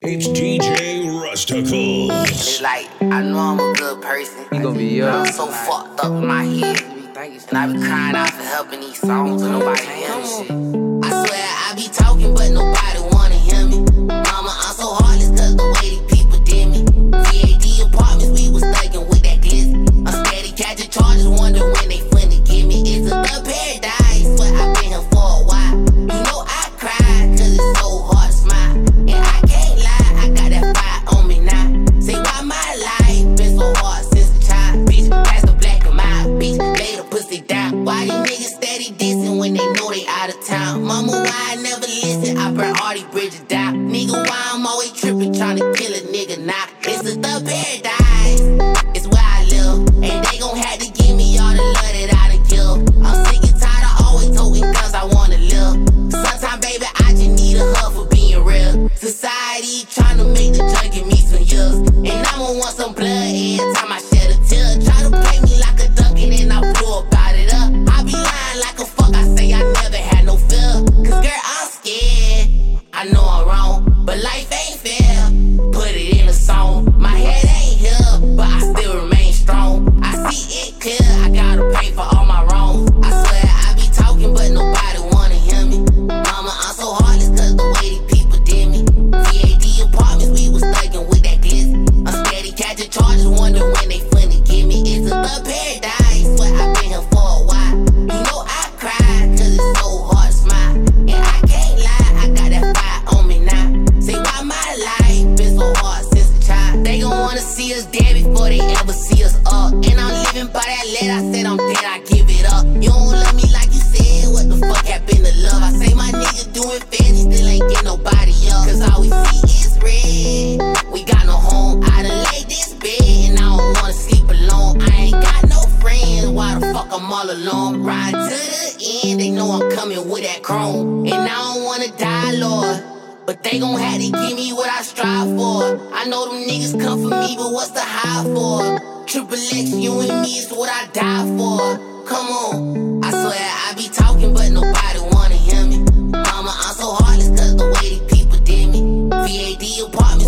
It's DJ Rustical. It's like, I know I'm a good person. You gon' be I'm so fucked up in my head. And I be crying out for help in these songs, but nobody hear me shit. I swear I be talking, but nobody wanna hear me. Mama, I'm so heartless cause the way these people did me. VAD apartments, we was thuggin' with that glitz. I'm steady catching charges, wonder when they finna give me. It's a thug paradise, but I been here for a while. You know I cry, cause it's so hard to smile. And I can't lie, I got that fire on me now. Say why my life been so hard since a child. Bitch, pass the black of my bitch, lay the pussy down. Why these niggas steady dissing when they know they out of town? Mama, why I never listen? I burn all these bridges down. Nigga, why I'm always tripping, trying to kill a nigga now? It's a thug paradise, it's where I live. And they gon' have to give me all the love that I done give. I'm sick and tired of always toting guns, I wanna live. Sometimes, baby, I just need a hug for being real. Society trying to make the judge give me some years. And I'ma want some blood every time I shed a tear. Try to play me like a duck and then I blew about it up. I be lying like a fuck, I say I never had no fear. Cause girl, I'm scared, I know I'm wrong, but life ain't fair. Put it in a song, my head ain't here, but I still remain strong. I see it clear, I gotta pay for all my wrongs. I swear I be talking, but nobody wanna hear me. Mama, I'm so heartless cause the way these people did me. VAD apartments, we was thuggin' with that glitz. I'm steady catching charges, wonder when they finna give me. It's a thug paradise, but I been here for a while. You know I cry, cause it's so hard to smile. And I can't lie, I got that fire on me now. Say why my life been so hard since a child. They gon' wanna see us dead before they ever see us up. And I'm living by that letter, I said I'm dead, I give it up. You don't love me like you said, what the fuck happened to love? I say my nigga doing fair, he still ain't get nobody up. Cause all we see is red, we got no home. I done laid this bed and I don't wanna sleep alone. I ain't got no friends, why the fuck I'm all alone? Ride to the end, they know I'm coming with that chrome. And I don't wanna die, Lord, but they gon' have to give me what I strive for. I know them niggas come for me, but what's the high for? Triple X, you and me is what I die for. Come on, I swear I be talking, but nobody wanna hear me. Mama, I'm so heartless cause the way these people did me. VAD apartments,